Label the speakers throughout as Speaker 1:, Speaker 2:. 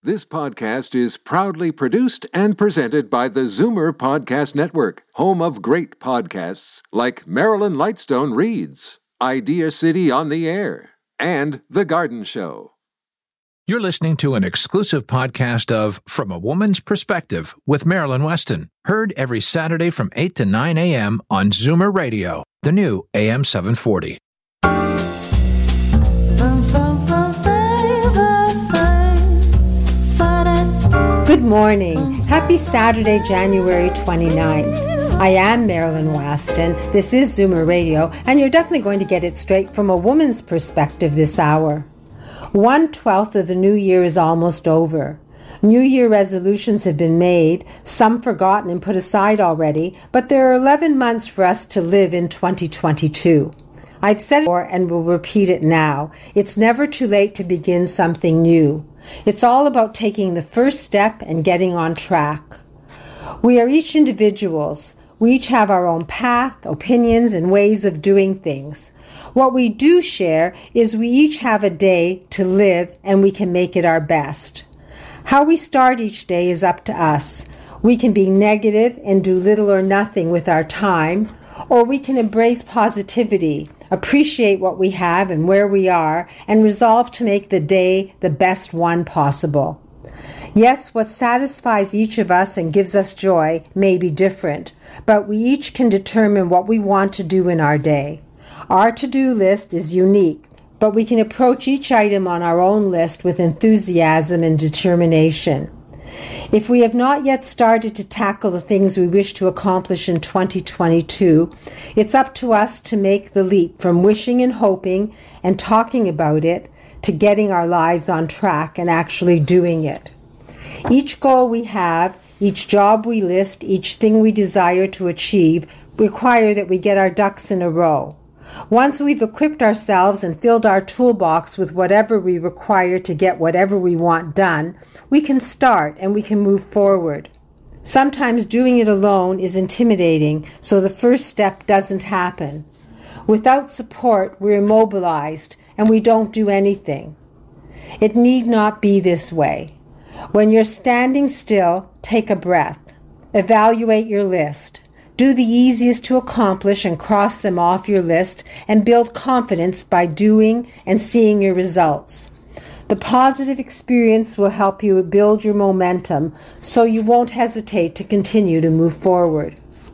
Speaker 1: This podcast is proudly produced and presented by the Zoomer Podcast Network, home of great podcasts like Marilyn Lightstone Reads, Idea City on the Air, and The Garden Show.
Speaker 2: You're listening to an exclusive podcast of From a Woman's Perspective with Marilyn Weston, heard every Saturday from 8 to 9 a.m. on Zoomer Radio, the new AM 740.
Speaker 3: Good morning. Happy Saturday, January 29th. I am Marilyn Weston. This is Zoomer Radio, and you're definitely going to get it straight from a woman's perspective this hour. 1/12 of the new year is almost over. New Year resolutions have been made, some forgotten and put aside already, but there are 11 months for us to live in 2022. I've said it before and will repeat it now. It's never too late to begin something new. It's all about taking the first step and getting on track. We are each individuals. We each have our own path, opinions, and ways of doing things. What we do share is we each have a day to live and we can make it our best. How we start each day is up to us. We can be negative and do little or nothing with our time, or we can embrace positivity, appreciate what we have and where we are, and resolve to make the day the best one possible. Yes, what satisfies each of us and gives us joy may be different, but we each can determine what we want to do in our day. Our to-do list is unique, but we can approach each item on our own list with enthusiasm and determination. If we have not yet started to tackle the things we wish to accomplish in 2022, it's up to us to make the leap from wishing and hoping and talking about it to getting our lives on track and actually doing it. Each goal we have, each job we list, each thing we desire to achieve require that we get our ducks in a row. Once we've equipped ourselves and filled our toolbox with whatever we require to get whatever we want done, we can start and we can move forward. Sometimes doing it alone is intimidating, so the first step doesn't happen. Without support, we're immobilized and we don't do anything. It need not be this way. When you're standing still, take a breath. Evaluate your list. Do the easiest to accomplish and cross them off your list and build confidence by doing and seeing your results. The positive experience will help you build your momentum so you won't hesitate to continue to move forward.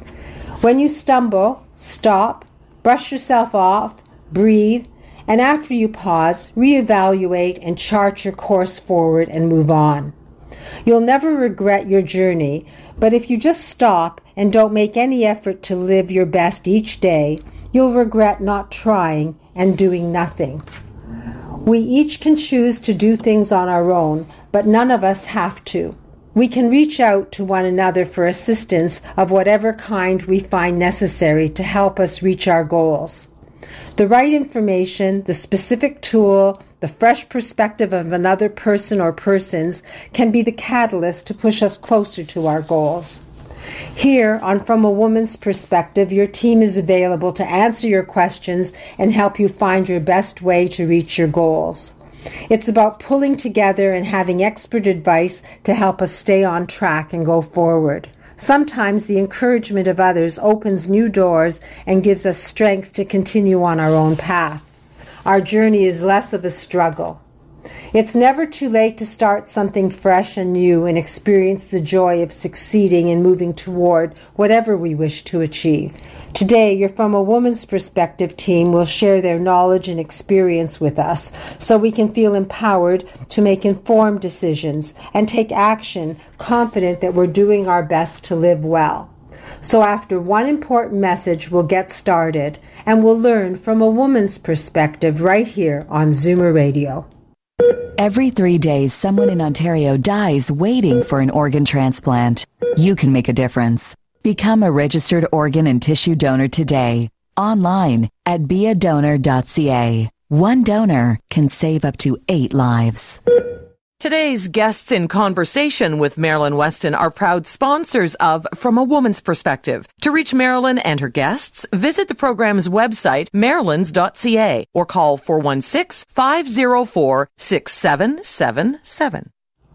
Speaker 3: When you stumble, stop, brush yourself off, breathe, and after you pause, reevaluate and chart your course forward and move on. You'll never regret your journey, but if you just stop and don't make any effort to live your best each day, you'll regret not trying and doing nothing. We each can choose to do things on our own, but none of us have to. We can reach out to one another for assistance of whatever kind we find necessary to help us reach our goals. The right information, the specific tool, the fresh perspective of another person or persons can be the catalyst to push us closer to our goals. Here, on From a Woman's Perspective, your team is available to answer your questions and help you find your best way to reach your goals. It's about pulling together and having expert advice to help us stay on track and go forward. Sometimes the encouragement of others opens new doors and gives us strength to continue on our own path. Our journey is less of a struggle. It's never too late to start something fresh and new and experience the joy of succeeding and moving toward whatever we wish to achieve. Today, your From a Woman's Perspective team will share their knowledge and experience with us so we can feel empowered to make informed decisions and take action, confident that we're doing our best to live well. So after one important message, we'll get started and we'll learn from a woman's perspective right here on Zoomer Radio.
Speaker 4: Every 3 days, someone in Ontario dies waiting for an organ transplant. You can make a difference. Become a registered organ and tissue donor today. Online at beadonor.ca. One donor can save up to 8 lives.
Speaker 5: Today's guests in conversation with Marilyn Weston are proud sponsors of From a Woman's Perspective. To reach Marilyn and her guests, visit the program's website, marilyns.ca, or call 416-504-6777.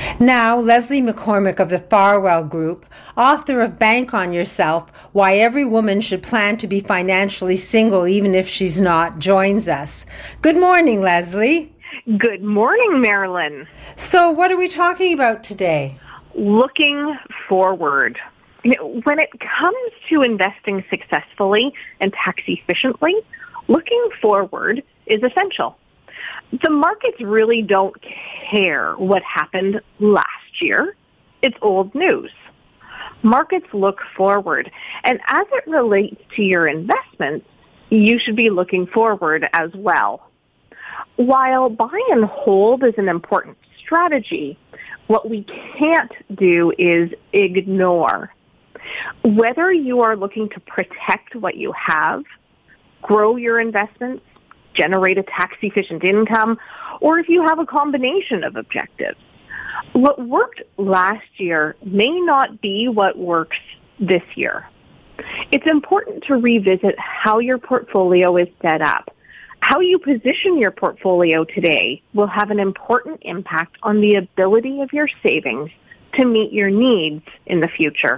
Speaker 3: Now, Leslie McCormick of the Farwell Group, author of Bank on Yourself, Why Every Woman Should Plan to Be Financially Single Even If She's Not, joins us. Good morning, Leslie.
Speaker 6: Good morning, Marilyn.
Speaker 3: So what are we talking about today?
Speaker 6: Looking forward. When it comes to investing successfully and tax efficiently, looking forward is essential. The markets really don't care what happened last year. It's old news. Markets look forward, and as it relates to your investments, you should be looking forward as well. While buy and hold is an important strategy, what we can't do is ignore. Whether you are looking to protect what you have, grow your investments, generate a tax-efficient income, or if you have a combination of objectives. What worked last year may not be what works this year. It's important to revisit how your portfolio is set up. How you position your portfolio today will have an important impact on the ability of your savings to meet your needs in the future.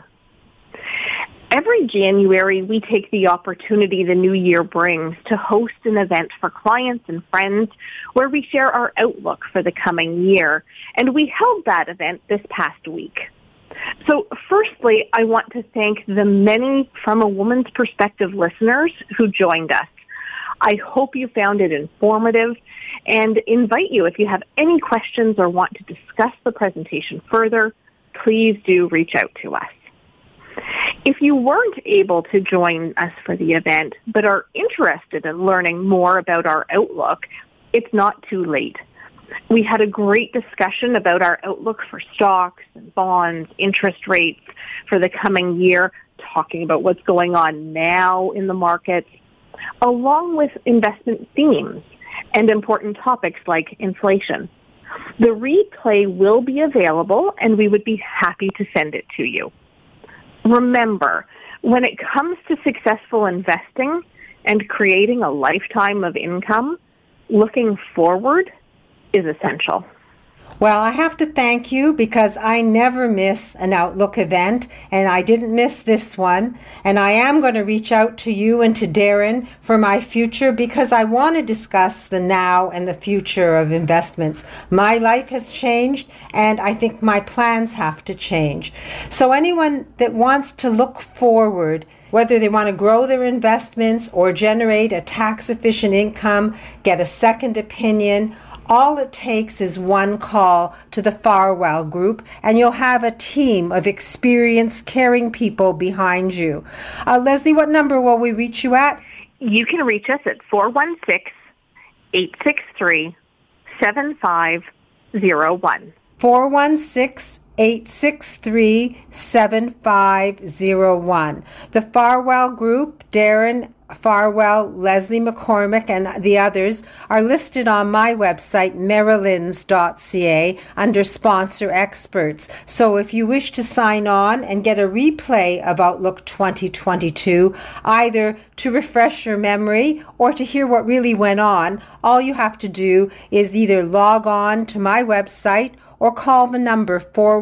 Speaker 6: Every January, we take the opportunity the new year brings to host an event for clients and friends where we share our outlook for the coming year, and we held that event this past week. So firstly, I want to thank the many From a Woman's Perspective listeners who joined us. I hope you found it informative and invite you, if you have any questions or want to discuss the presentation further, please do reach out to us. If you weren't able to join us for the event but are interested in learning more about our outlook, it's not too late. We had a great discussion about our outlook for stocks and bonds, interest rates for the coming year, talking about what's going on now in the markets, along with investment themes and important topics like inflation. The replay will be available, and we would be happy to send it to you. Remember, when it comes to successful investing and creating a lifetime of income, looking forward is essential.
Speaker 3: Well, I have to thank you because I never miss an Outlook event, and I didn't miss this one. And I am going to reach out to you and to Darren for my future because I want to discuss the now and the future of investments. My life has changed, and I think my plans have to change. So anyone that wants to look forward, whether they want to grow their investments or generate a tax-efficient income, get a second opinion, all it takes is one call to the Farwell Group, and you'll have a team of experienced, caring people behind you. Leslie, what number will we reach you at?
Speaker 6: You can reach us at 416-863-7501. 416-863-7501. The Farwell Group, Darren Farwell, Leslie McCormick, and the others are listed on my website, marilyns.ca, under Sponsor Experts. So if you wish to sign on and get a replay of Outlook 2022, either to refresh your memory or to hear what really went on, all you have to do is either log on to my website or call the number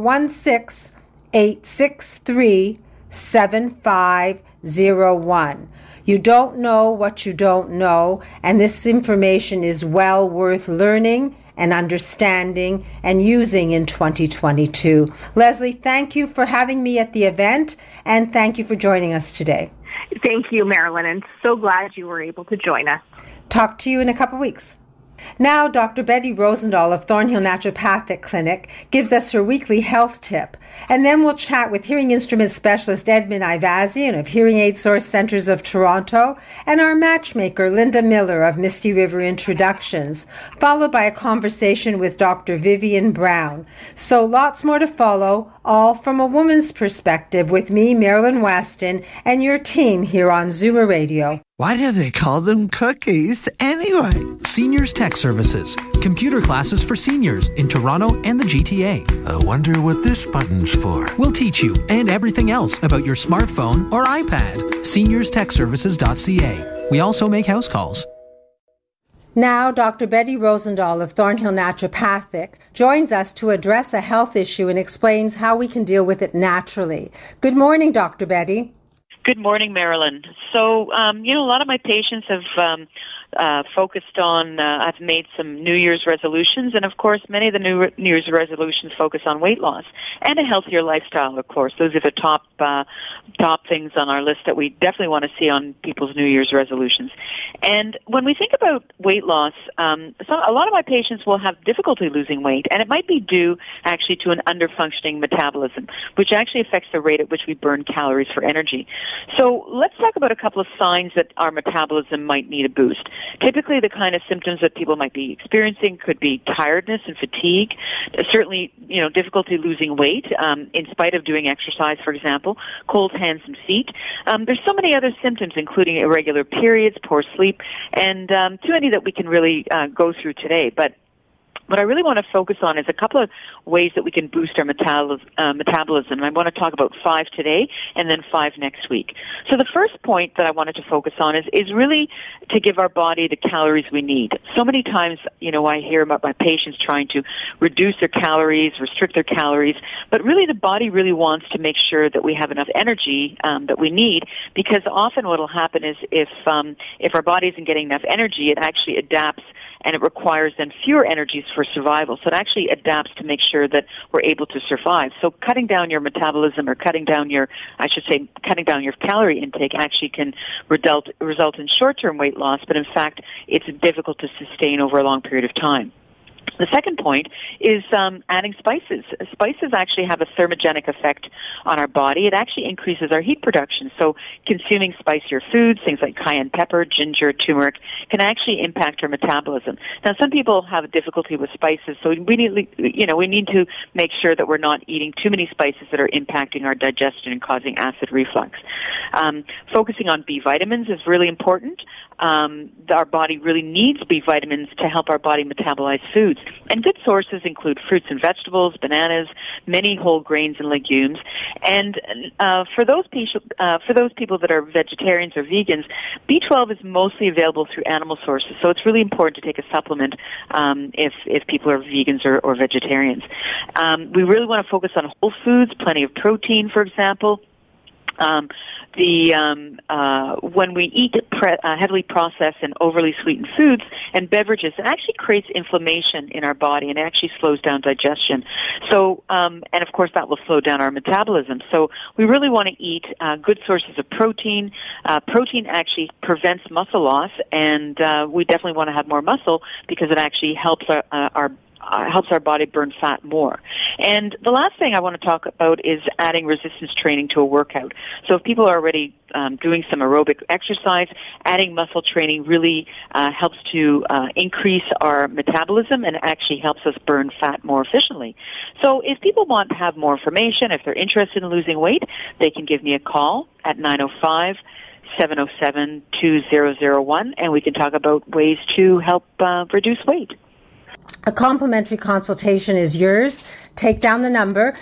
Speaker 6: 416-863-7501. You don't know what you don't know, and this information is well worth learning and understanding and using in 2022. Leslie, thank you for having me at the event, and thank you for joining us today. Thank you, Marilyn, and so glad you were able to join us.
Speaker 3: Talk to you in a couple weeks. Now, Dr. Betty Rosendahl of Thornhill Naturopathic Clinic gives us her weekly health tip. And then we'll chat with hearing instrument specialist Edmund Ivazian of Hearing Aid Source Centers of Toronto and our matchmaker Linda Miller of Misty River Introductions, followed by a conversation with Dr. Vivian Brown. So lots more to follow, all from a woman's perspective with me, Marilyn Weston, and your team here on Zoomer Radio.
Speaker 7: Why do they call them cookies anyway?
Speaker 8: Seniors Tech Services. Computer classes for seniors in Toronto and the GTA.
Speaker 9: I wonder what this button's for.
Speaker 8: We'll teach you and everything else about your smartphone or iPad. SeniorsTechServices.ca. We also make house calls.
Speaker 3: Now, Dr. Betty Rosendahl of Thornhill Naturopathic joins us to address a health issue and explains how we can deal with it naturally. Good morning, Dr. Betty.
Speaker 10: Good morning, Marilyn. So, a lot of my patients have focused on, I've made some New Year's resolutions, and of course, many of the New Year's resolutions focus on weight loss and a healthier lifestyle, of course. Those are the top things on our list that we definitely want to see on people's New Year's resolutions. And when we think about weight loss, a lot of my patients will have difficulty losing weight, and it might be due actually to an underfunctioning metabolism, which actually affects the rate at which we burn calories for energy. So let's talk about a couple of signs that our metabolism might need a boost. Typically, the kind of symptoms that people might be experiencing could be tiredness and fatigue, certainly, difficulty losing weight in spite of doing exercise, for example, cold hands and feet. There's so many other symptoms, including irregular periods, poor sleep, and too many that we can really go through today. But what I really want to focus on is a couple of ways that we can boost our metabolism. I want to talk about 5 today and then 5 next week. So the first point that I wanted to focus on is really to give our body the calories we need. So many times, I hear about my patients trying to reduce their calories, restrict their calories, but really the body really wants to make sure that we have enough energy that we need, because often what will happen is if our body isn't getting enough energy, it actually adapts and it requires then fewer energies for survival. So it actually adapts to make sure that we're able to survive. So cutting down your metabolism, or cutting down your calorie intake actually can result in short-term weight loss, but in fact, it's difficult to sustain over a long period of time. The second point is adding spices. Spices actually have a thermogenic effect on our body. It actually increases our heat production. So consuming spicier foods, things like cayenne pepper, ginger, turmeric, can actually impact our metabolism. Now, some people have difficulty with spices, so we need to make sure that we're not eating too many spices that are impacting our digestion and causing acid reflux. Focusing on B vitamins is really important. Our body really needs B vitamins to help our body metabolize foods. And good sources include fruits and vegetables, bananas, many whole grains and legumes. And for those people that are vegetarians or vegans, B12 is mostly available through animal sources. So it's really important to take a supplement if people are vegans or vegetarians. We really want to focus on whole foods, plenty of protein, for example. When we eat heavily processed and overly sweetened foods and beverages, it actually creates inflammation in our body, and it actually slows down digestion. So, and of course, that will slow down our metabolism. So we really want to eat good sources of protein. Protein actually prevents muscle loss, and we definitely want to have more muscle because it actually helps our body burn fat more. And the last thing I want to talk about is adding resistance training to a workout. So if people are already doing some aerobic exercise, adding muscle training really helps to increase our metabolism and actually helps us burn fat more efficiently. So if people want to have more information, if they're interested in losing weight, they can give me a call at 905-707-2001, and we can talk about ways to help reduce weight.
Speaker 3: A complimentary consultation is yours. Take down the number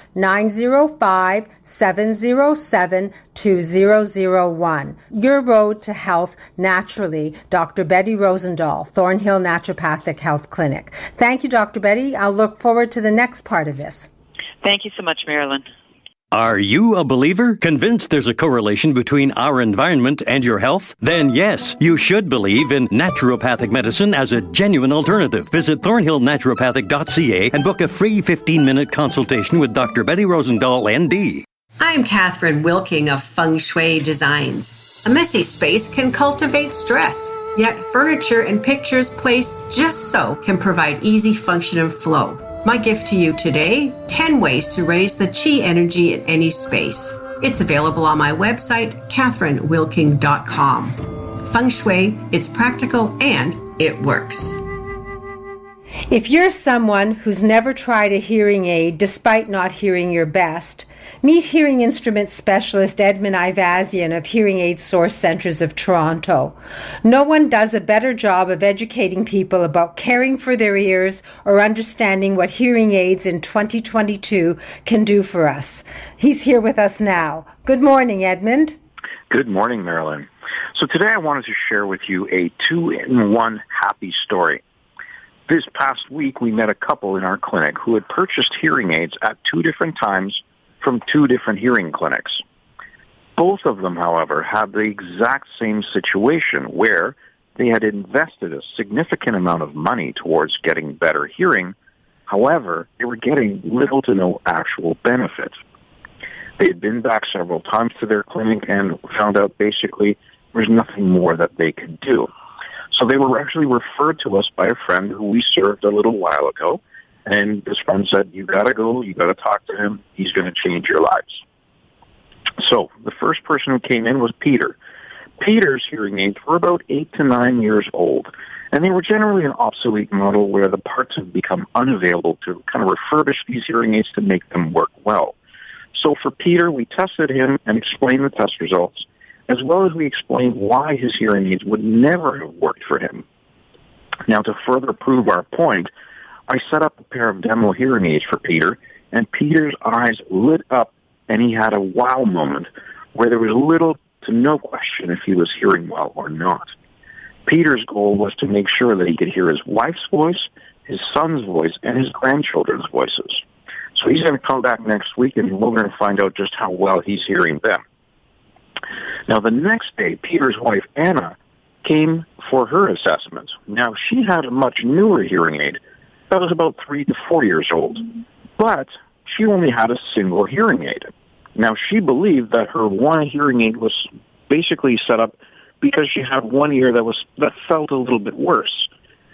Speaker 3: 905-707-2001. Your road to health naturally. Dr. Betty Rosendahl, Thornhill Naturopathic Health Clinic. Thank you, Dr. Betty. I'll look forward to the next part of this.
Speaker 10: Thank you so much, Marilyn.
Speaker 11: Are you a believer? Convinced there's a correlation between our environment and your health? Then yes, you should believe in naturopathic medicine as a genuine alternative. Visit thornhillnaturopathic.ca and book a free 15-minute consultation with Dr. Betty Rosendahl, ND.
Speaker 12: I'm Catherine Wilking of Feng Shui Designs. A messy space can cultivate stress, yet furniture and pictures placed just so can provide easy function and flow. My gift to you today, 10 ways to raise the chi energy in any space. It's available on my website, catherinewilking.com. Feng Shui, it's practical and it works.
Speaker 3: If you're someone who's never tried a hearing aid despite not hearing your best, meet hearing instrument specialist Edmund Ivazian of Hearing Aid Source Centres of Toronto. No one does a better job of educating people about caring for their ears or understanding what hearing aids in 2022 can do for us. He's here with us now. Good morning, Edmund.
Speaker 13: Good morning, Marilyn. So today I wanted to share with you a 2-in-1 happy story. This past week we met a couple in our clinic who had purchased hearing aids at 2 different times from 2 different hearing clinics. Both of them, however, had the exact same situation where they had invested a significant amount of money towards getting better hearing. However, they were getting little to no actual benefit. They had been back several times to their clinic and found out basically there was nothing more that they could do. So they were actually referred to us by a friend who we served a little while ago. And this friend said, you got to go, you got to talk to him. He's going to change your lives. So the first person who came in was Peter. Peter's hearing aids were about 8 to 9 years old. And they were generally an obsolete model where the parts have become unavailable to kind of refurbish these hearing aids to make them work well. So for Peter, we tested him and explained the test results, as well as we explained why his hearing aids would never have worked for him. Now, to further prove our point, I set up a pair of demo hearing aids for Peter, and Peter's eyes lit up, and he had a wow moment where there was little to no question if he was hearing well or not. Peter's goal was to make sure that he could hear his wife's voice, his son's voice, and his grandchildren's voices. So he's going to come back next week, and we're going to find out just how well he's hearing them. Now, the next day, Peter's wife, Anna, came for her assessment. Now, she had a much newer hearing aid that was about 3 to 4 years old, but she only had a single hearing aid. Now, she believed that her one hearing aid was basically set up because she had one ear that felt a little bit worse.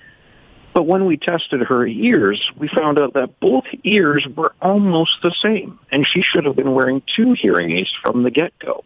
Speaker 13: But when we tested her ears, we found out that both ears were almost the same, and she should have been wearing 2 hearing aids from the get-go.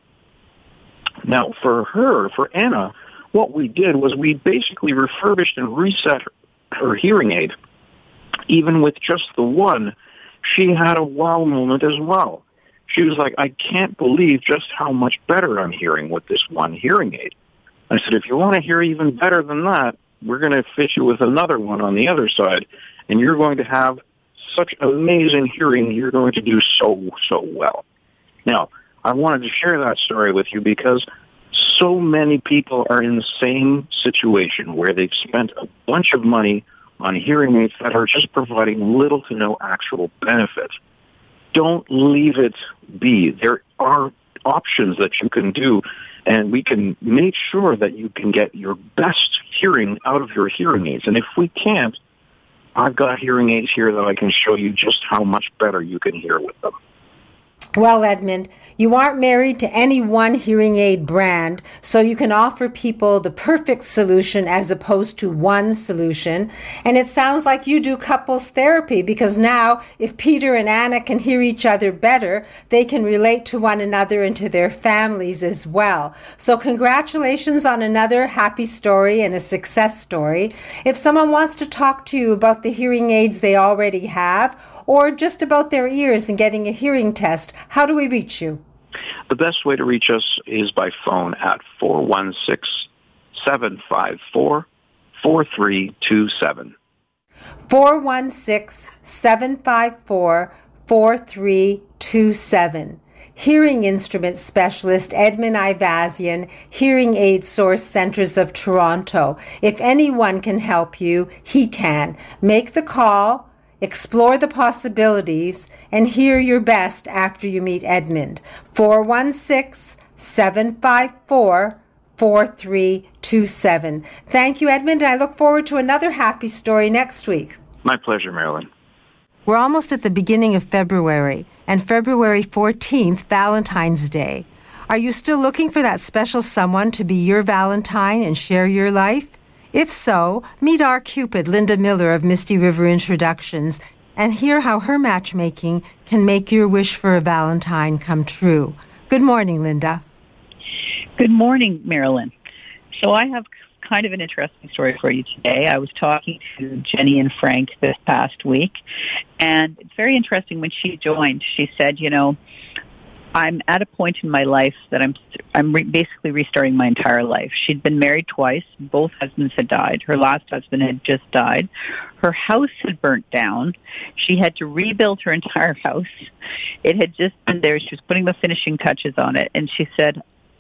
Speaker 13: Now, for Anna, what we did was we basically refurbished and reset her hearing aid. Even with just the one, she had a wow moment as well. She was like, I can't believe just how much better I'm hearing with this one hearing aid. I said, if you want to hear even better than that, we're going to fit you with another one on the other side, and you're going to have such amazing hearing, you're going to do so well. Now, I wanted to share that story with you because so many people are in the same situation where they've spent a bunch of money on hearing aids that are just providing little to no actual benefit. Don't leave it be. There are options that you can do, and we can make sure that you can get your best hearing out of your hearing aids. And if we can't, I've got hearing aids here that I can show you just how much better you can hear with them.
Speaker 3: Well, Edmund, you aren't married to any one hearing aid brand, so you can offer people the perfect solution as opposed to one solution. And it sounds like you do couples therapy because now, if Peter and Anna can hear each other better, they can relate to one another and to their families as well. So congratulations on another happy story and a success story. If someone wants to talk to you about the hearing aids they already have, or just about their ears and getting a hearing test, how do we reach you?
Speaker 13: The best way to reach us is by phone at 416-754-4327.
Speaker 3: 416-754-4327. Hearing instrument specialist Edmund Ivazian, Hearing Aid Source Centers of Toronto. If anyone can help you, he can. Make the call, explore the possibilities, and hear your best after you meet Edmund. 416-754-4327. Thank you, Edmund, and I look forward to another happy story next week.
Speaker 13: My pleasure, Marilyn.
Speaker 3: We're almost at the beginning of February, and February 14th, Valentine's Day. Are you still looking for that special someone to be your Valentine and share your life? If so, meet our Cupid, Linda Miller of Misty River Introductions, and hear how her matchmaking can make your wish for a Valentine come true. Good morning, Linda.
Speaker 14: Good morning, Marilyn. So I have kind of an interesting story for you today. I was talking to Jenny and Frank this past week, and it's very interesting when she joined. She said, I'm at a point in my life that I'm basically restarting my entire life. She'd been married twice. Both husbands had died. Her last husband had just died. Her house had burnt down. She had to rebuild her entire house. It had just been there. She was putting the finishing touches on it. And she said,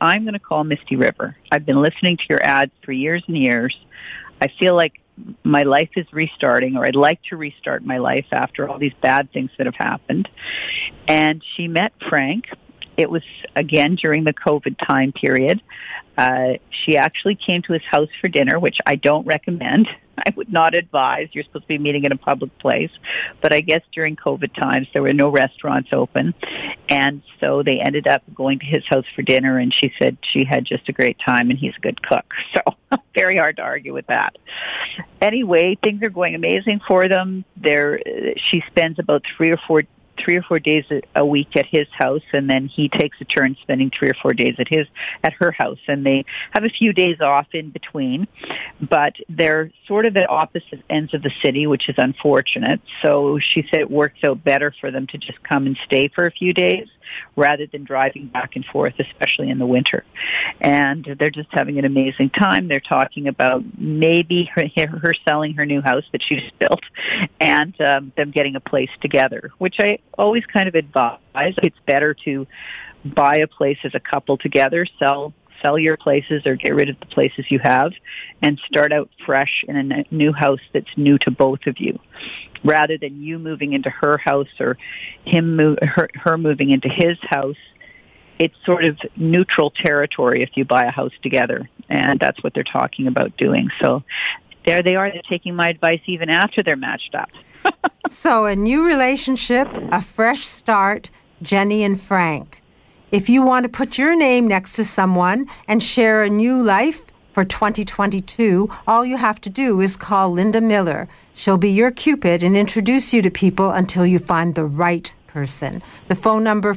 Speaker 14: I'm going to call Misty River. I've been listening to your ads for years and years. I feel like my life is restarting, or I'd like to restart my life after all these bad things that have happened. And she met Frank. It was, again, during the COVID time period. She actually came to his house for dinner, which I don't recommend. I would not advise. You're supposed to be meeting in a public place. But I guess during COVID times, there were no restaurants open. And so they ended up going to his house for dinner, and she said she had just a great time, and he's a good cook. So very hard to argue with that. Anyway, things are going amazing for them. She spends about 3 or 4 days a week at his house, and then he takes a turn spending 3 or 4 days at her house, and they have a few days off in between, but they're sort of at opposite ends of the city, which is unfortunate. So she said it works out better for them to just come and stay for a few days rather than driving back and forth, especially in the winter. And they're just having an amazing time. They're talking about maybe her selling her new house that she just built, and them getting a place together, which I always kind of advise. It's better to buy a place as a couple together, sell your places or get rid of the places you have, and start out fresh in a new house that's new to both of you, rather than you moving into her house or her moving into his house. It's sort of neutral territory if you buy a house together, and that's what they're talking about doing. So there they are. They're taking my advice even after they're matched up.
Speaker 3: So a new relationship, a fresh start, Jenny and Frank. If you want to put your name next to someone and share a new life for 2022, all you have to do is call Linda Miller. She'll be your Cupid and introduce you to people until you find the right person. The phone number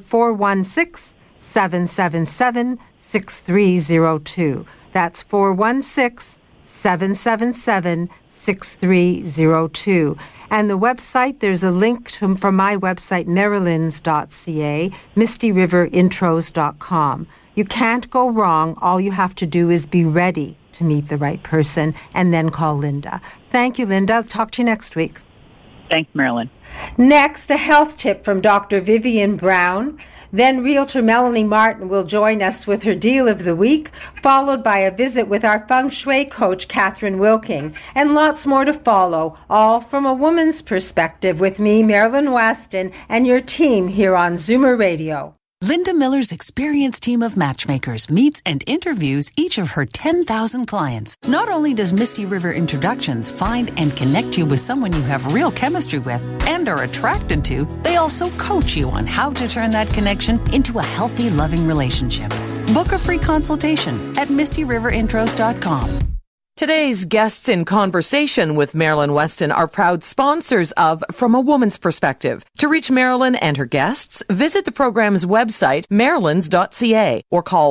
Speaker 3: 416-777-6302. That's 416-777-6302. And the website, there's a link from my website, marilyns.ca, mistyriverinTros.com. You can't go wrong. All you have to do is be ready to meet the right person and then call Linda. Thank you, Linda. I'll talk to you next week.
Speaker 14: Thanks, Marilyn.
Speaker 3: Next, a health tip from Dr. Vivian Brown. Then Realtor Melanie Martin will join us with her Deal of the Week, followed by a visit with our Feng Shui coach, Catherine Wilking, and lots more to follow, all from a woman's perspective with me, Marilyn Weston, and your team here on Zoomer Radio.
Speaker 15: Linda Miller's experienced team of matchmakers meets and interviews each of her 10,000 clients. Not only does Misty River Introductions find and connect you with someone you have real chemistry with and are attracted to, they also coach you on how to turn that connection into a healthy, loving relationship. Book a free consultation at mistyriverinTros.com.
Speaker 5: Today's guests in conversation with Marilyn Weston are proud sponsors of From a Woman's Perspective. To reach Marilyn and her guests, visit the program's website, marilyns.ca, or call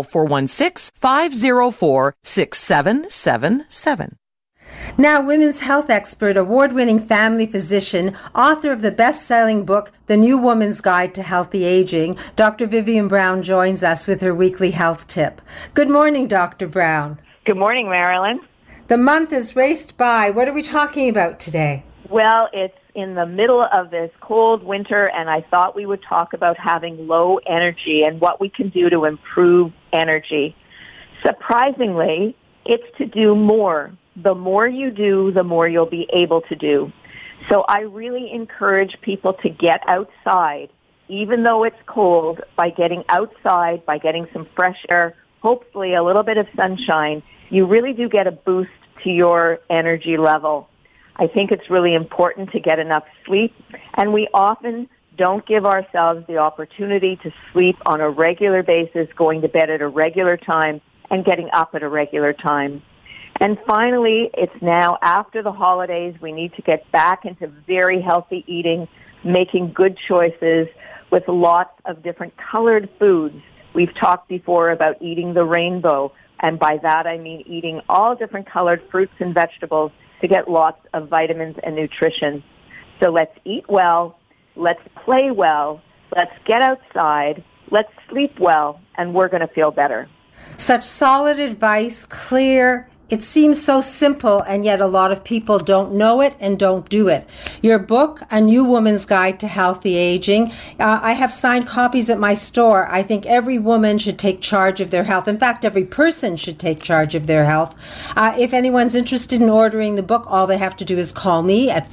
Speaker 5: 416-504-6777.
Speaker 3: Now, women's health expert, award-winning family physician, author of the best-selling book, The New Woman's Guide to Healthy Aging, Dr. Vivian Brown joins us with her weekly health tip. Good morning, Dr. Brown.
Speaker 6: Good morning, Marilyn.
Speaker 3: The month has raced by. What are we talking about today?
Speaker 6: Well, it's in the middle of this cold winter, and I thought we would talk about having low energy and what we can do to improve energy. Surprisingly, it's to do more. The more you do, the more you'll be able to do. So I really encourage people to get outside, even though it's cold, by getting outside, by getting some fresh air, hopefully a little bit of sunshine. You really do get a boost to your energy level. I think it's really important to get enough sleep, and we often don't give ourselves the opportunity to sleep on a regular basis, going to bed at a regular time and getting up at a regular time. And finally, it's now after the holidays. We need to get back into very healthy eating, making good choices with lots of different colored foods. We've talked before about eating the rainbow. And by that, I mean eating all different colored fruits and vegetables to get lots of vitamins and nutrition. So let's eat well, let's play well, let's get outside, let's sleep well, and we're going to feel better.
Speaker 3: Such solid advice, clear, It seems so simple, and yet a lot of people don't know it and don't do it. Your book, A New Woman's Guide to Healthy Aging, I have signed copies at my store. I think every woman should take charge of their health. In fact, every person should take charge of their health. If anyone's interested in ordering the book, all they have to do is call me at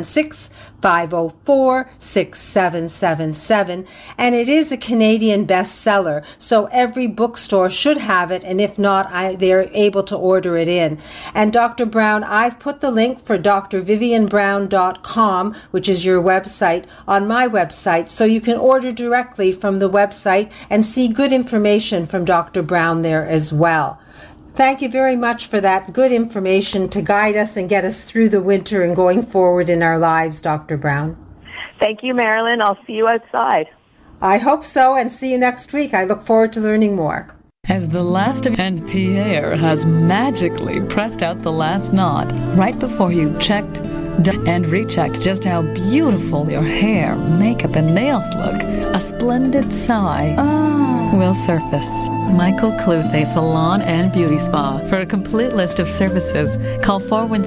Speaker 3: 416-504-6777. And it is a Canadian bestseller, so every bookstore should have it, and if not, they're able to order it in. And Dr. Brown, I've put the link for drvivianbrown.com, which is your website, on my website, so you can order directly from the website and see good information from Dr. Brown there as well. Thank you very much for that good information to guide us and get us through the winter and going forward in our lives, Dr. Brown.
Speaker 6: Thank you, Marilyn. I'll see you outside.
Speaker 3: I hope so, and see you next week. I look forward to learning more.
Speaker 16: As the last of and Pierre has magically pressed out the last knot right before you checked and rechecked just how beautiful your hair, makeup, and nails look, a splendid sigh will surface. Michael Cluthe Salon and Beauty Spa. For a complete list of services, call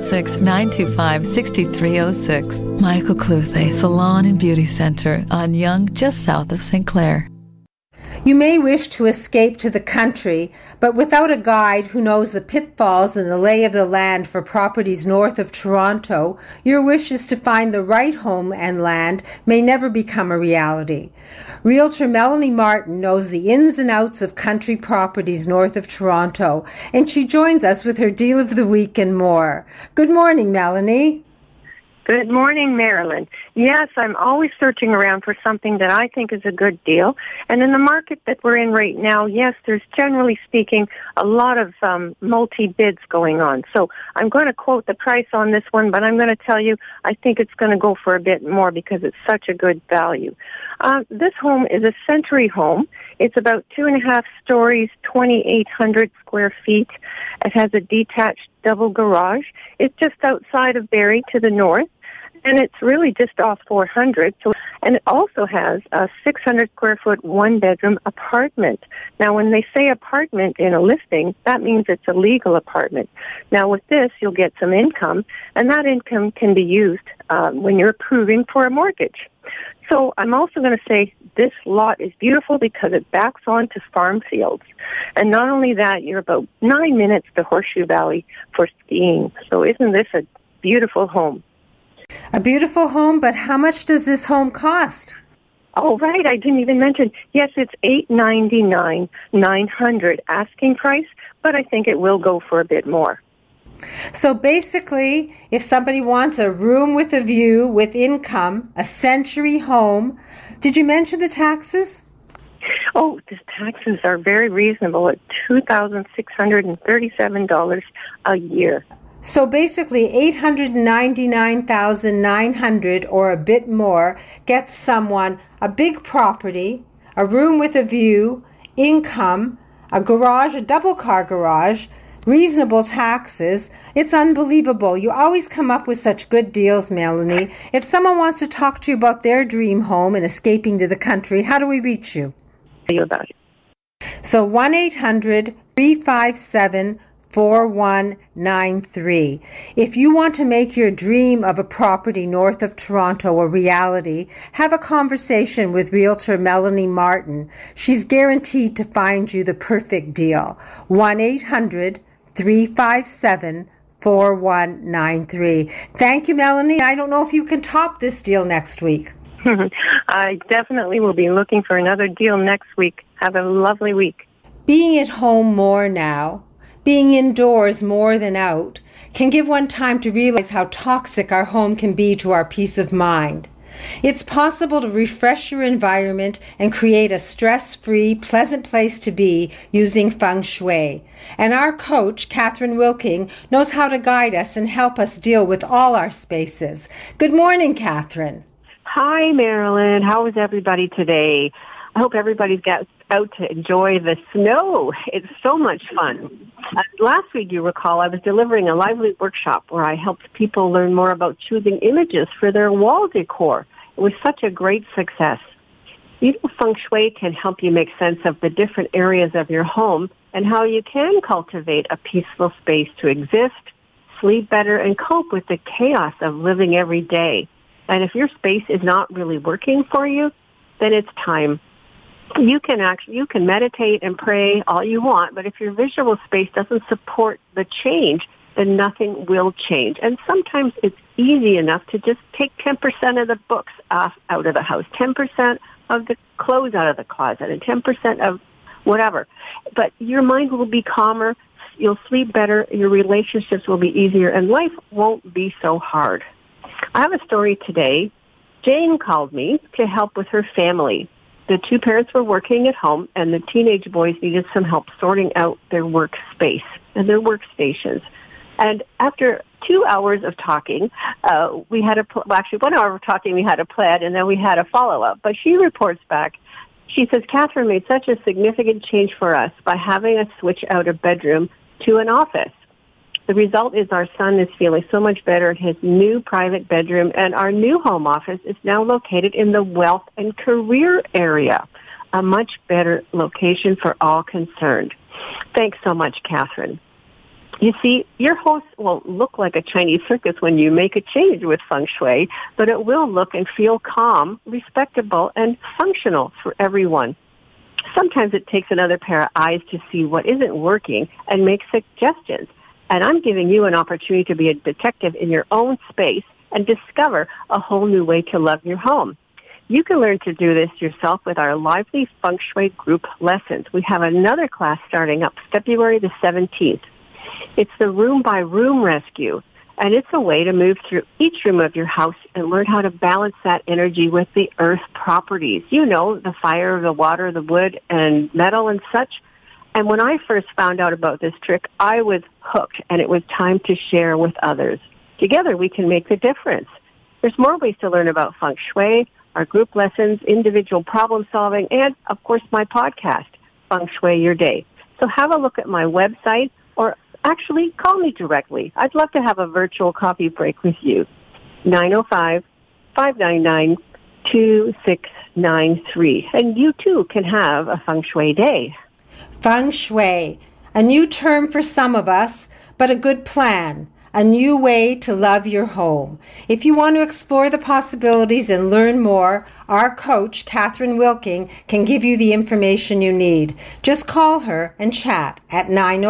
Speaker 16: 416-925-6306. Michael Cluthe Salon and Beauty Center on Yonge, just south of St. Clair.
Speaker 3: You may wish to escape to the country, but without a guide who knows the pitfalls and the lay of the land for properties north of Toronto, your wishes to find the right home and land may never become a reality. Realtor Melanie Martin knows the ins and outs of country properties north of Toronto, and she joins us with her deal of the week and more. Good morning, Melanie.
Speaker 17: Good morning, Marilyn. Yes, I'm always searching around for something that I think is a good deal. And in the market that we're in right now, yes, there's generally speaking a lot of multi-bids going on. So I'm going to quote the price on this one, but I'm going to tell you I think it's going to go for a bit more because it's such a good value. This home is a century home. It's about 2.5 stories, 2,800 square feet. It has a detached double garage. It's just outside of Barrie to the north, and it's really just off 400. And it also has a 600 square foot one-bedroom apartment. Now, when they say apartment in a listing, that means it's a legal apartment. Now, with this, you'll get some income, and that income can be used when you're approving for a mortgage. So I'm also going to say this lot is beautiful because it backs onto farm fields. And not only that, you're about 9 minutes to Horseshoe Valley for skiing. So isn't this a beautiful home?
Speaker 3: A beautiful home, but how much does this home cost?
Speaker 17: Oh, right. I didn't even mention. Yes, it's $899,900 asking price, but I think it will go for a bit more.
Speaker 3: So basically, if somebody wants a room with a view, with income, a century home, did you mention the taxes?
Speaker 17: Oh, the taxes are very reasonable at $2,637 a year.
Speaker 3: So basically, $899,900 or a bit more gets someone a big property, a room with a view, income, a garage, a double-car garage, reasonable taxes. It's unbelievable. You always come up with such good deals, Melanie. If someone wants to talk to you about their dream home and escaping to the country, how do we reach you?
Speaker 17: Tell you about it.
Speaker 3: So 1-800-357-4193. If you want to make your dream of a property north of Toronto a reality, have a conversation with Realtor Melanie Martin. She's guaranteed to find you the perfect deal. 1-800-357-4193. Thank you, Melanie. I don't know if you can top this deal next week.
Speaker 17: I definitely will be looking for another deal next week. Have a lovely week.
Speaker 3: Being at home more now, being indoors more than out, can give one time to realize how toxic our home can be to our peace of mind. It's possible to refresh your environment and create a stress-free, pleasant place to be using feng shui. And our coach, Catherine Wilking, knows how to guide us and help us deal with all our spaces. Good morning, Catherine.
Speaker 18: Hi, Marilyn. How is everybody today? I hope everybody's got out to enjoy the snow. It's so much fun. Last week, you recall, I was delivering a lively workshop where I helped people learn more about choosing images for their wall decor. It was such a great success. Feng Shui can help you make sense of the different areas of your home and how you can cultivate a peaceful space to exist, sleep better, and cope with the chaos of living every day. And if your space is not really working for you, then it's time. You can meditate and pray all you want, but if your visual space doesn't support the change, then nothing will change. And sometimes it's easy enough to just take 10% of the books out of the house, 10% of the clothes out of the closet, and 10% of whatever. But your mind will be calmer, you'll sleep better, your relationships will be easier, and life won't be so hard. I have a story today. Jane called me to help with her family. The two parents were working at home, and the teenage boys needed some help sorting out their workspace and their workstations. And after 2 hours of talking, we had 1 hour of talking, we had a plan, and then we had a follow-up. But she reports back, she says, Catherine made such a significant change for us by having us switch out a bedroom to an office. The result is our son is feeling so much better in his new private bedroom, and our new home office is now located in the wealth and career area, a much better location for all concerned. Thanks so much, Catherine. You see, your house won't look like a Chinese circus when you make a change with feng shui, but it will look and feel calm, respectable, and functional for everyone. Sometimes it takes another pair of eyes to see what isn't working and make suggestions. And I'm giving you an opportunity to be a detective in your own space and discover a whole new way to love your home. You can learn to do this yourself with our lively feng shui group lessons. We have another class starting up February the 17th. It's the room-by-room rescue, and it's a way to move through each room of your house and learn how to balance that energy with the earth properties. You know, the fire, the water, the wood, and metal and such. And when I first found out about this trick, I was hooked, and it was time to share with others. Together, we can make the difference. There's more ways to learn about feng shui, our group lessons, individual problem solving, and, of course, my podcast, Feng Shui Your Day. So have a look at my website, or actually call me directly. I'd love to have a virtual coffee break with you. 905-599-2693. And you, too, can have a feng shui day.
Speaker 3: Feng shui, a new term for some of us, but a good plan, a new way to love your home. If you want to explore the possibilities and learn more, our coach, Catherine Wilking, can give you the information you need. Just call her and chat at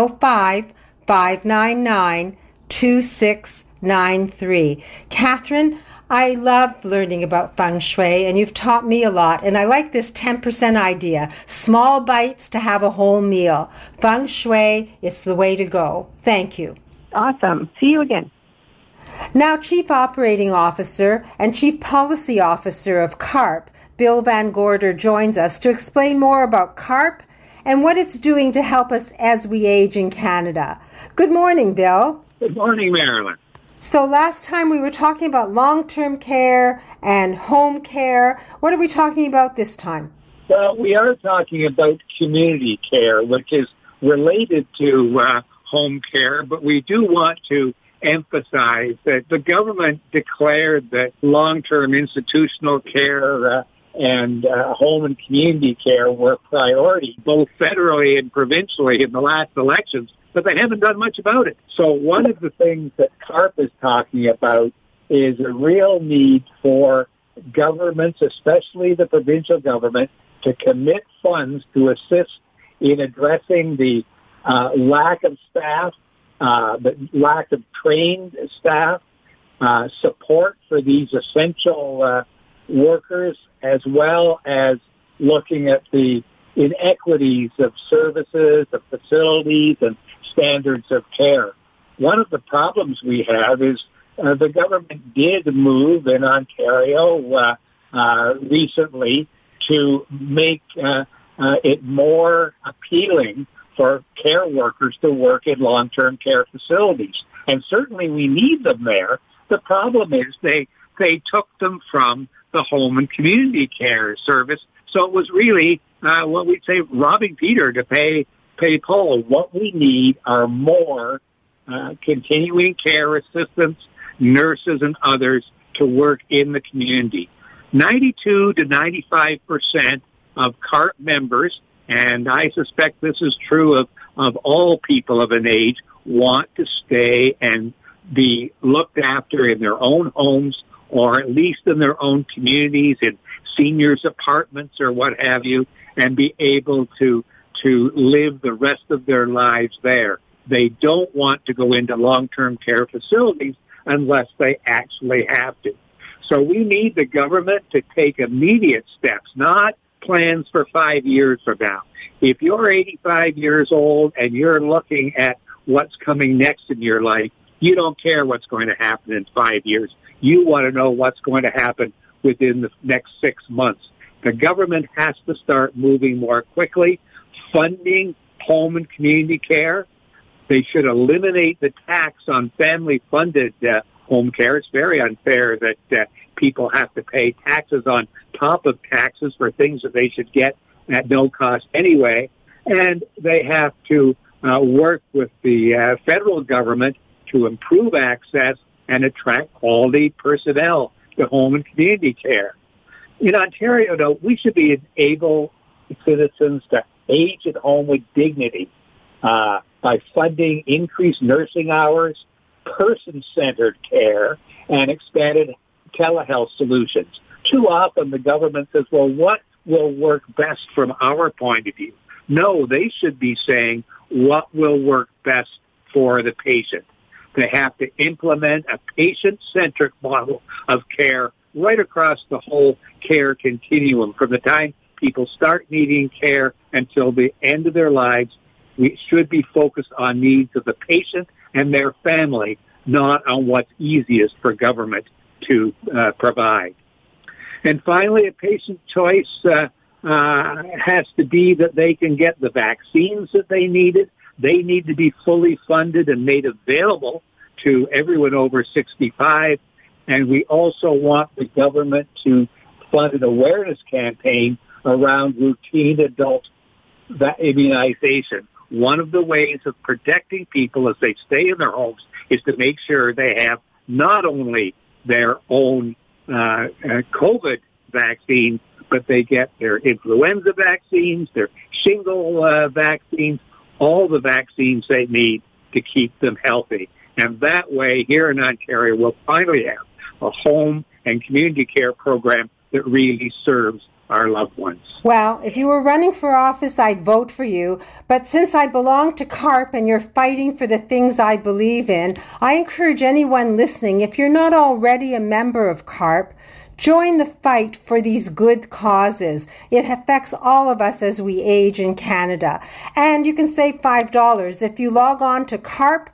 Speaker 3: 905-599-2693. Catherine, I love learning about feng shui, and you've taught me a lot, and I like this 10% idea. Small bites to have a whole meal. Feng shui, it's the way to go. Thank you.
Speaker 18: Awesome. See you again.
Speaker 3: Now, Chief Operating Officer and Chief Policy Officer of CARP, Bill Van Gorder, joins us to explain more about CARP and what it's doing to help us as we age in Canada. Good morning, Bill.
Speaker 19: Good morning, Marilyn.
Speaker 3: So last time we were talking about long-term care and home care. What are we talking about this time?
Speaker 19: Well, we are talking about community care, which is related to home care, but we do want to emphasize that the government declared that long-term institutional care and home and community care were priority, both federally and provincially in the last elections, but they haven't done much about it. So one of the things that CARP is talking about is a real need for governments, especially the provincial government, to commit funds to assist in addressing the lack of staff, the lack of trained staff, support for these essential workers, as well as looking at the inequities of services, of facilities, and standards of care. One of the problems we have is the government did move in Ontario recently to make it more appealing for care workers to work in long-term care facilities. And certainly we need them there. The problem is they took them from the home and community care service. So it was really what we'd say robbing Peter to pay Paul. What we need are more continuing care assistants, nurses, and others to work in the community. 92 to 95% of CARP members, and I suspect this is true of of all people of an age want to stay and be looked after in their own homes or at least in their own communities, in seniors' apartments or what have you, and be able to live the rest of their lives there. They don't want to go into long-term care facilities unless they actually have to. So we need the government to take immediate steps, not plans for 5 years from now. If you're 85 years old and you're looking at what's coming next in your life, you don't care what's going to happen in 5 years. You want to know what's going to happen within the next 6 months. The government has to start moving more quickly, funding home and community care. They should eliminate the tax on family-funded home care. It's very unfair that people have to pay taxes on top of taxes for things that they should get at no cost anyway. And they have to work with the federal government to improve access and attract quality personnel to home and community care. In Ontario, though, we should be able citizens to age at home with dignity by funding increased nursing hours, person-centered care, and expanded telehealth solutions. Too often the government says, well, what will work best from our point of view? No, they should be saying what will work best for the patient. They have to implement a patient-centric model of care right across the whole care continuum. From the time people start needing care until the end of their lives, we should be focused on needs of the patient and their family, not on what's easiest for government to provide. And finally, a patient choice has to be that they can get the vaccines that they needed. They need to be fully funded and made available to everyone over 65. And we also want the government to fund an awareness campaign around routine adult immunization. One of the ways of protecting people as they stay in their homes is to make sure they have not only their own COVID vaccine, but they get their influenza vaccines, their shingle vaccines, all the vaccines they need to keep them healthy. And that way, here in Ontario, we'll finally have a home and community care program that really serves our loved ones.
Speaker 3: Well, if you were running for office, I'd vote for you. But since I belong to CARP and you're fighting for the things I believe in, I encourage anyone listening, if you're not already a member of CARP, join the fight for these good causes. It affects all of us as we age in Canada. And you can save $5 if you log on to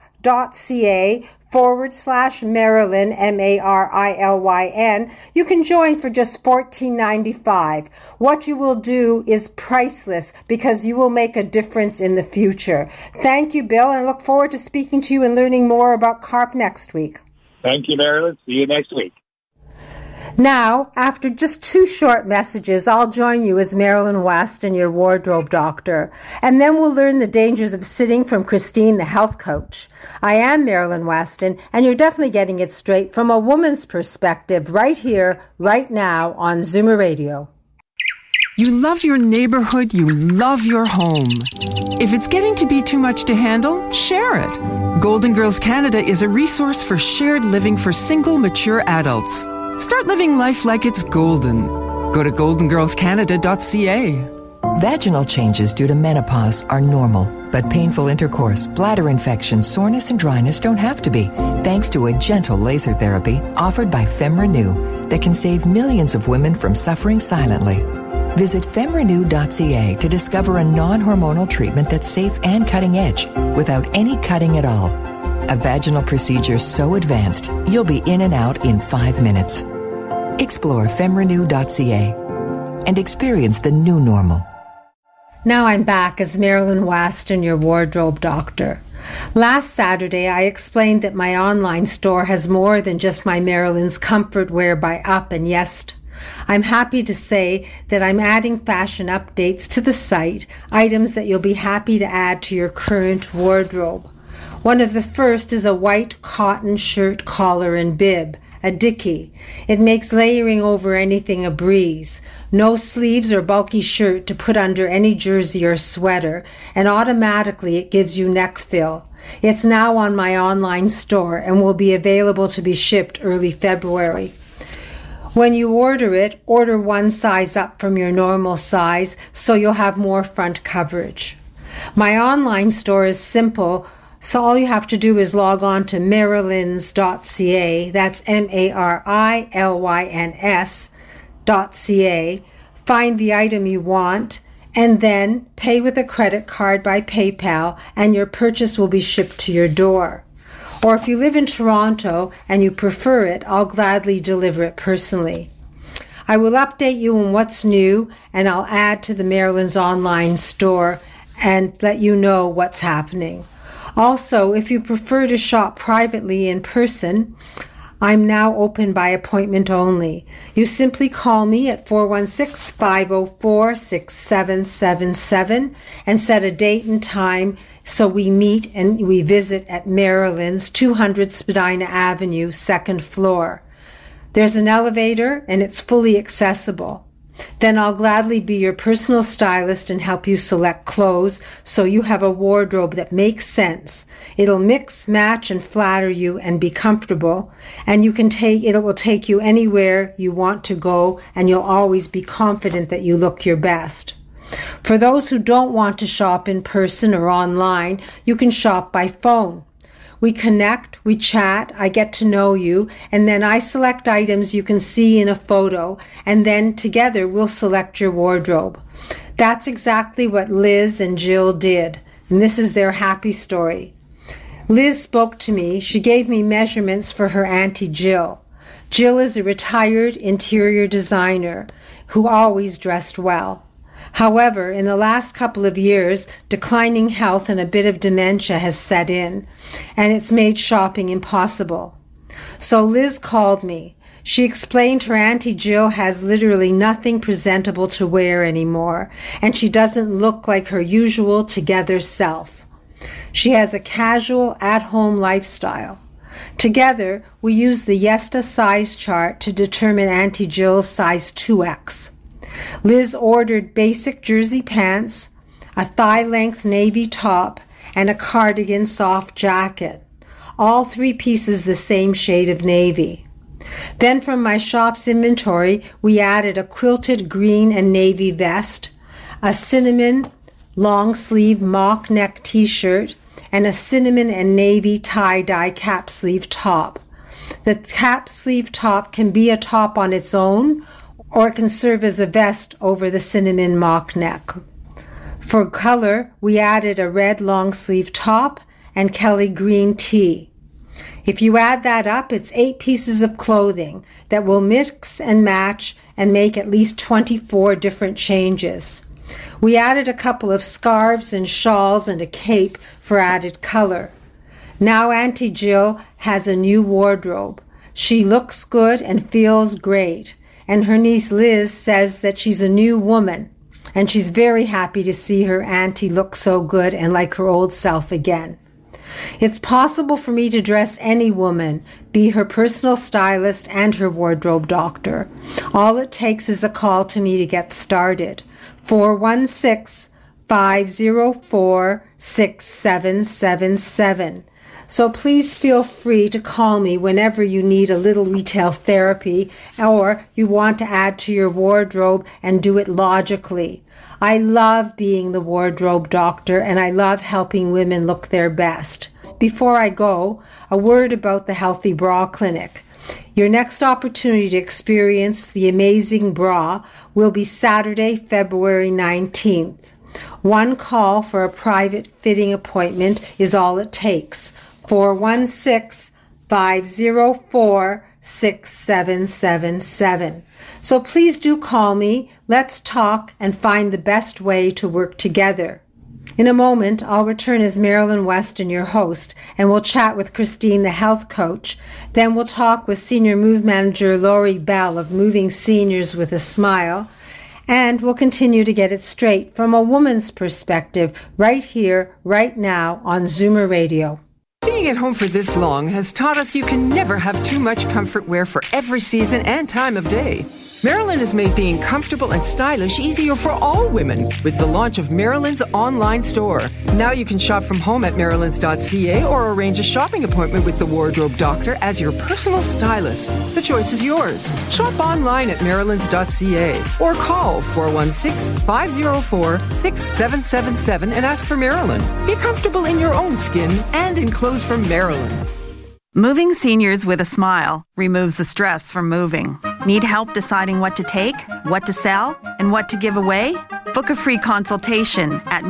Speaker 3: carp.ca/Marilyn, Marilyn. You can join for just $14.95. What you will do is priceless because you will make a difference in the future. Thank you, Bill, and I look forward to speaking to you and learning more about CARP next week.
Speaker 19: Thank you, Marilyn. See you next week.
Speaker 3: Now, after just 2 short messages, I'll join you as Marilyn Weston, your wardrobe doctor. And then we'll learn the dangers of sitting from Christine, the health coach. I am Marilyn Weston, and you're definitely getting it straight from a woman's perspective right here, right now on Zoomer Radio.
Speaker 20: You love your neighborhood, you love your home. If it's getting to be too much to handle, share it. Golden Girls Canada is a resource for shared living for single, mature adults. Start living life like it's golden. Go to goldengirlscanada.ca.
Speaker 21: Vaginal changes due to menopause are normal, but painful intercourse, bladder infection, soreness, and dryness don't have to be, thanks to a gentle laser therapy offered by FemRenew that can save millions of women from suffering silently. Visit femrenew.ca to discover a non-hormonal treatment that's safe and cutting edge without any cutting at all. A vaginal procedure so advanced, you'll be in and out in 5 minutes. Explore femrenew.ca and experience the new normal.
Speaker 3: Now I'm back as Marilyn Weston, your wardrobe doctor. Last Saturday, I explained that my online store has more than just my Marilyn's comfort wear by Up and Yest. I'm happy to say that I'm adding fashion updates to the site, items that you'll be happy to add to your current wardrobe. One of the first is a white cotton shirt collar and bib. a dickie. It makes layering over anything a breeze. No sleeves or bulky shirt to put under any jersey or sweater, and automatically it gives you neck fill. It's now on my online store and will be available to be shipped early February. When you order it, order one size up from your normal size so you'll have more front coverage. My online store is simple, so all you have to do is log on to marilyns.ca, that's MARILYNS.ca, find the item you want, and then pay with a credit card by PayPal, and your purchase will be shipped to your door. Or if you live in Toronto and you prefer it, I'll gladly deliver it personally. I will update you on what's new, and I'll add to the Marilyns online store and let you know what's happening. Also, if you prefer to shop privately in person, I'm now open by appointment only. You simply call me at 416-504-6777 and set a date and time so we meet and we visit at Marilyns, 200 Spadina Avenue, 2nd floor. There's an elevator and it's fully accessible. Then I'll gladly be your personal stylist and help you select clothes so you have a wardrobe that makes sense. It'll mix, match, and flatter you and be comfortable, and it will take you anywhere you want to go, and you'll always be confident that you look your best. For those who don't want to shop in person or online, you can shop by phone. We connect, we chat, I get to know you, and then I select items you can see in a photo, and then together we'll select your wardrobe. That's exactly what Liz and Jill did, and this is their happy story. Liz spoke to me. She gave me measurements for her Auntie Jill. Jill is a retired interior designer who always dressed well. However, in the last couple of years, declining health and a bit of dementia has set in, and it's made shopping impossible. So Liz called me. She explained her Auntie Jill has literally nothing presentable to wear anymore, and she doesn't look like her usual together self. She has a casual, at-home lifestyle. Together, we use the Yesta size chart to determine Auntie Jill's size 2X. Liz ordered basic jersey pants, a thigh-length navy top, and a cardigan soft jacket. All 3 pieces the same shade of navy. Then from my shop's inventory, we added a quilted green and navy vest, a cinnamon long-sleeve mock neck t-shirt, and a cinnamon and navy tie-dye cap sleeve top. The cap sleeve top can be a top on its own, or it can serve as a vest over the cinnamon mock neck. For color, we added a red long sleeve top and Kelly green tee. If you add that up, it's 8 pieces of clothing that will mix and match and make at least 24 different changes. We added a couple of scarves and shawls and a cape for added color. Now Auntie Jill has a new wardrobe. She looks good and feels great. And her niece Liz says that she's a new woman, and she's very happy to see her auntie look so good and like her old self again. It's possible for me to dress any woman, be her personal stylist and her wardrobe doctor. All it takes is a call to me to get started. 416-504-6777. So please feel free to call me whenever you need a little retail therapy or you want to add to your wardrobe and do it logically. I love being the wardrobe doctor, and I love helping women look their best. Before I go, a word about the Healthy Bra Clinic. Your next opportunity to experience the amazing bra will be Saturday, February 19th. One call for a private fitting appointment is all it takes. 416-504-6777. So please do call me. Let's talk and find the best way to work together. In a moment, I'll return as Marilyn Weston, your host, and we'll chat with Christine, the health coach. Then we'll talk with Senior Move Manager Lori Bell of Moving Seniors with a Smile. And we'll continue to get it straight from a woman's perspective right here, right now on Zoomer Radio.
Speaker 20: Staying at home for this long has taught us you can never have too much comfort wear for every season and time of day. Marilyn has made being comfortable and stylish easier for all women with the launch of Marilyn's online store. Now you can shop from home at marilyns.ca or arrange a shopping appointment with the wardrobe doctor as your personal stylist. The choice is yours. Shop online at marilyns.ca or call 416-504-6777 and ask for Marilyn. Be comfortable in your own skin and in clothes from Marilyn's.
Speaker 1: Moving seniors with a smile removes the stress from moving. Need help deciding what to take, what to sell, and what to give away? Book a free consultation at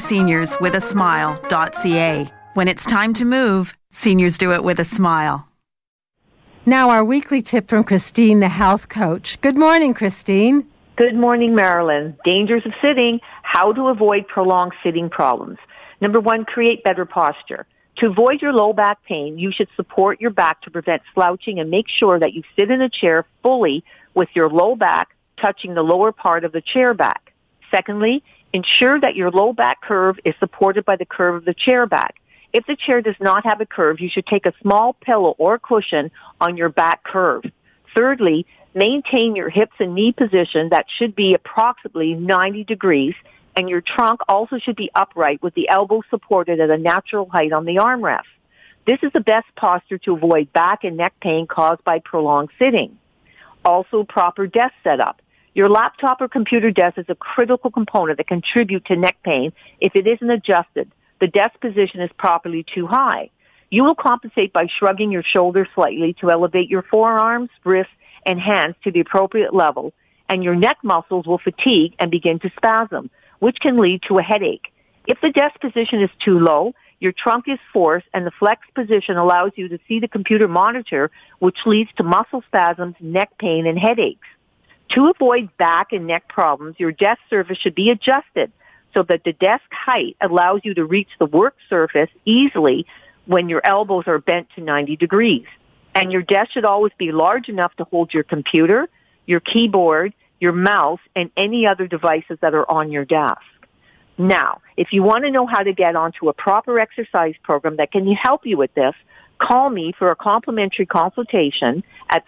Speaker 1: movingseniorswithasmile.ca. When it's time to move, seniors do it with a smile.
Speaker 3: Now our weekly tip from Christine, the health coach. Good morning, Christine.
Speaker 22: Good morning, Marilyn. Dangers of sitting, how to avoid prolonged sitting problems. Number 1, create better posture. To avoid your low back pain, you should support your back to prevent slouching and make sure that you sit in a chair fully with your low back touching the lower part of the chair back. Secondly, ensure that your low back curve is supported by the curve of the chair back. If the chair does not have a curve, you should take a small pillow or cushion on your back curve. Thirdly, maintain your hips and knee position that should be approximately 90 degrees, and your trunk also should be upright with the elbows supported at a natural height on the armrest. This is the best posture to avoid back and neck pain caused by prolonged sitting. Also, proper desk setup. Your laptop or computer desk is a critical component that contributes to neck pain if it isn't adjusted. The desk position is properly too high. You will compensate by shrugging your shoulders slightly to elevate your forearms, wrists, and hands to the appropriate level, and your neck muscles will fatigue and begin to spasm, which can lead to a headache. If the desk position is too low, your trunk is forced and the flex position allows you to see the computer monitor, which leads to muscle spasms, neck pain, and headaches. To avoid back and neck problems, your desk surface should be adjusted so that the desk height allows you to reach the work surface easily when your elbows are bent to 90 degrees. And your desk should always be large enough to hold your computer, your keyboard, your mouse, and any other devices that are on your desk. Now, if you want to know how to get onto a proper exercise program that can help you with this, call me for a complimentary consultation at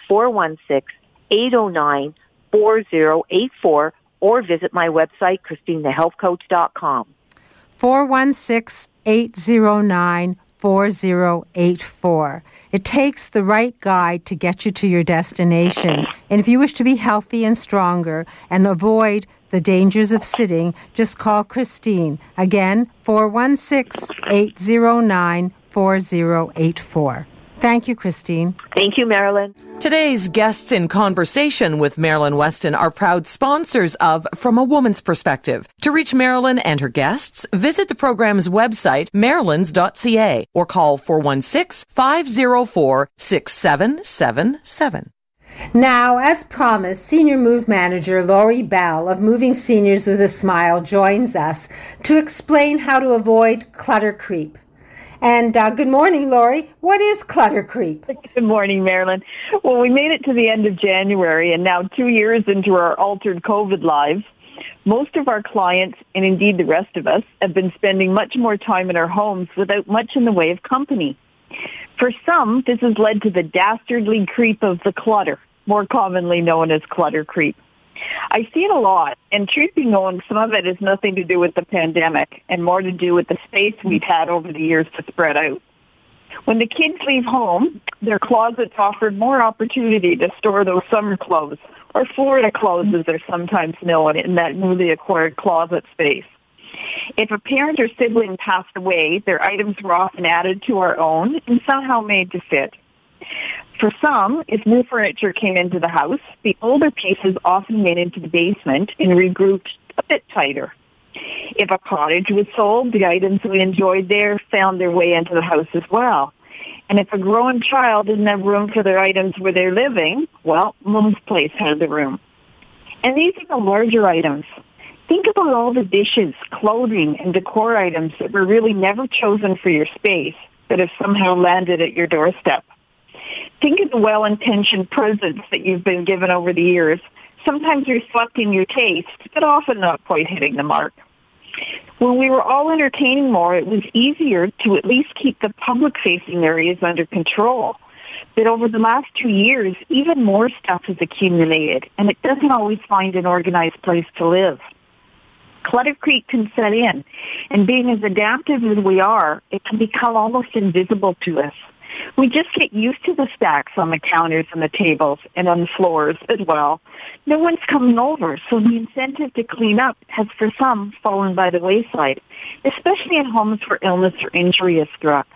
Speaker 22: 416-809-4084 or visit my website, ChristineTheHealthCoach.com.
Speaker 3: 416-809-4084. It takes the right guide to get you to your destination. And if you wish to be healthy and stronger and avoid the dangers of sitting, just call Christine. Again, 416-809-4084. Thank you, Christine.
Speaker 22: Thank you, Marilyn.
Speaker 5: Today's guests in conversation with Marilyn Weston are proud sponsors of From a Woman's Perspective. To reach Marilyn and her guests, visit the program's website, marilyns.ca, or call 416-504-6777.
Speaker 3: Now, as promised, Senior Move Manager Lori Bell of Moving Seniors with a Smile joins us to explain how to avoid clutter creep. And good morning, Lori. What is clutter creep?
Speaker 23: Good morning, Marilyn. Well, we made it to the end of January, and now 2 years into our altered COVID lives, most of our clients, and indeed the rest of us, have been spending much more time in our homes without much in the way of company. For some, this has led to the dastardly creep of the clutter, more commonly known as clutter creep. I see it a lot, and truth be known, some of it has nothing to do with the pandemic and more to do with the space we've had over the years to spread out. When the kids leave home, their closets offer more opportunity to store those summer clothes, or Florida clothes as they're sometimes known, in that newly acquired closet space. If a parent or sibling passed away, their items were often added to our own and somehow made to fit. For some, if new furniture came into the house, the older pieces often made into the basement and regrouped a bit tighter. If a cottage was sold, the items we enjoyed there found their way into the house as well. And if a growing child didn't have room for their items where they're living, well, Mom's place had the room. And these are the larger items. Think about all the dishes, clothing, and decor items that were really never chosen for your space that have somehow landed at your doorstep. Think of the well-intentioned presents that you've been given over the years, sometimes reflecting your taste, but often not quite hitting the mark. When we were all entertaining more, it was easier to at least keep the public-facing areas under control. But over the last 2 years, even more stuff has accumulated, and it doesn't always find an organized place to live. Clutter creep can set in, and being as adaptive as we are, it can become almost invisible to us. We just get used to the stacks on the counters and the tables and on the floors as well. No one's coming over, so the incentive to clean up has for some fallen by the wayside, especially in homes where illness or injury is struck.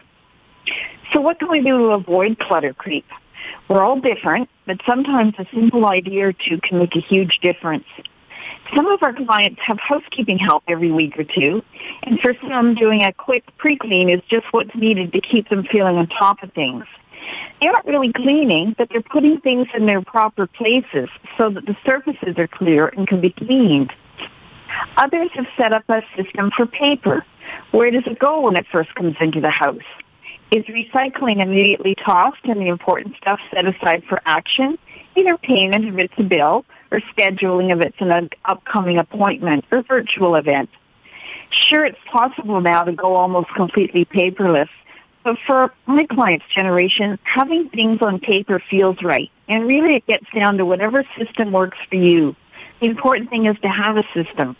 Speaker 23: So what can we do to avoid clutter creep? We're all different, but sometimes a simple idea or two can make a huge difference. Some of our clients have housekeeping help every week or two, and for some, doing a quick pre-clean is just what's needed to keep them feeling on top of things. They aren't really cleaning, but they're putting things in their proper places so that the surfaces are clear and can be cleaned. Others have set up a system for paper. Where does it go when it first comes into the house? Is recycling immediately tossed and the important stuff set aside for action, either payment if it's a bill, or scheduling if it's an upcoming appointment or virtual event? Sure, it's possible now to go almost completely paperless, but for my client's generation, having things on paper feels right. And really it gets down to whatever system works for you. The important thing is to have a system.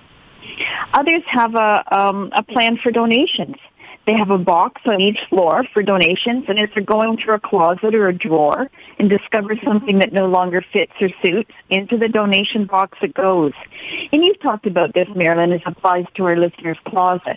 Speaker 23: Others have a plan for donations. They have a box on each floor for donations, and as they're going through a closet or a drawer and discover something that no longer fits or suits, into the donation box it goes. And you've talked about this, Marilyn, as applies to our listeners' closets.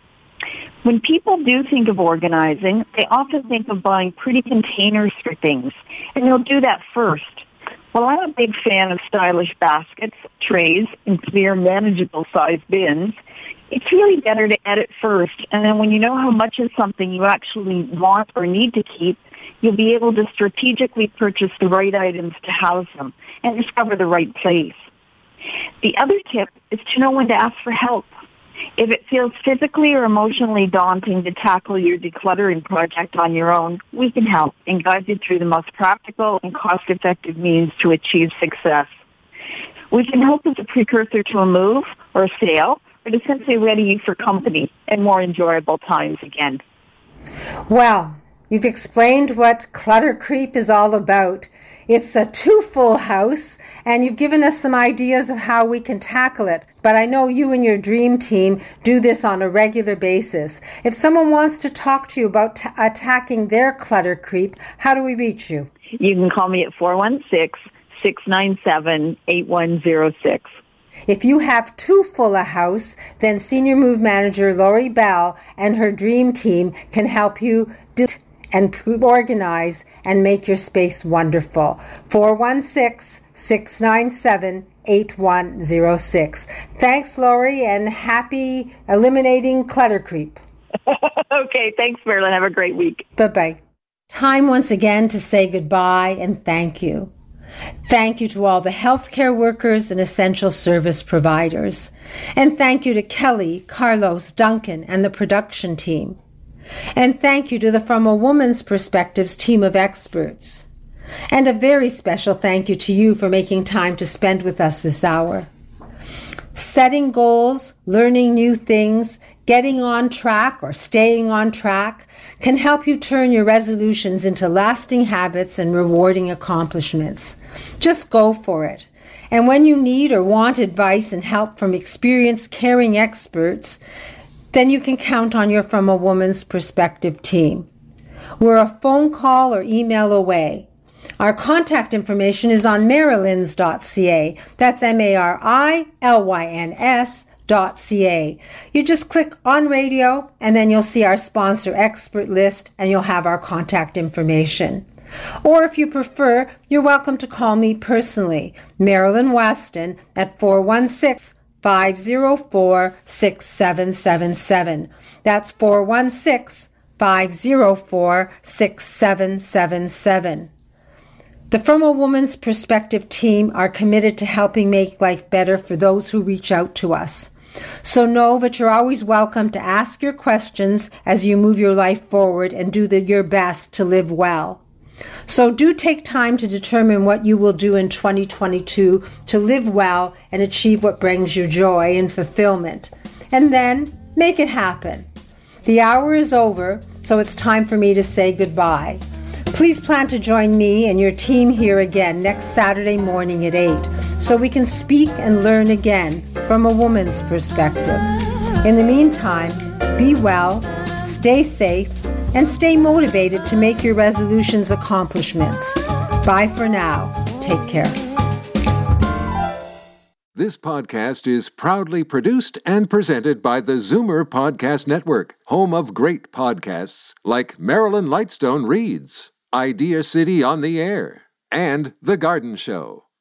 Speaker 23: When people do think of organizing, they often think of buying pretty containers for things, and they'll do that first. Well, I'm a big fan of stylish baskets, trays, and clear, manageable-sized bins. It's really better to edit first, and then when you know how much of something you actually want or need to keep, you'll be able to strategically purchase the right items to house them and discover the right place. The other tip is to know when to ask for help. If it feels physically or emotionally daunting to tackle your decluttering project on your own, we can help and guide you through the most practical and cost-effective means to achieve success. We can help as a precursor to a move or a sale, or to simply ready you for company and more enjoyable times again.
Speaker 3: Well, you've explained what clutter creep is all about. It's a too full house, and you've given us some ideas of how we can tackle it. But I know you and your dream team do this on a regular basis. If someone wants to talk to you about attacking their clutter creep, how do we reach you?
Speaker 23: You can call me at 416-697-8106.
Speaker 3: If you have too full a house, then Senior Move Manager Lori Bell and her dream team can help you do and organize and make your space wonderful. 416-697-8106. Thanks, Lori, and happy eliminating clutter creep.
Speaker 23: Okay, thanks, Marilyn. Have a great week.
Speaker 3: Bye-bye. Time once again to say goodbye and thank you. Thank you to all the healthcare workers and essential service providers. And thank you to Kelly, Carlos, Duncan, and the production team. And thank you to the From a Woman's Perspectives team of experts. And a very special thank you to you for making time to spend with us this hour. Setting goals, learning new things, getting on track or staying on track can help you turn your resolutions into lasting habits and rewarding accomplishments. Just go for it. And when you need or want advice and help from experienced, caring experts, then you can count on your From a Woman's Perspective team. We're a phone call or email away. Our contact information is on marilyns.ca. That's MARILYNS.ca. You just click on radio, and then you'll see our sponsor expert list, and you'll have our contact information. Or if you prefer, you're welcome to call me personally, Marilyn Weston, at 416-504-6777. That's 416-504-6777. The From a Woman's Perspective team are committed to helping make life better for those who reach out to us. So know that you're always welcome to ask your questions as you move your life forward and do your best to live well. So do take time to determine what you will do in 2022 to live well and achieve what brings you joy and fulfillment. and then make it happen. The hour is over, so it's time for me to say goodbye. Please plan to join me and your team here again next Saturday morning at 8, so we can speak and learn again from a woman's perspective. In the meantime, be well, stay safe, and stay motivated to make your resolutions accomplishments. Bye for now. Take care.
Speaker 2: This podcast is proudly produced and presented by the Zoomer Podcast Network, home of great podcasts like Marilyn Lightstone Reads, Idea City on the Air, and The Garden Show.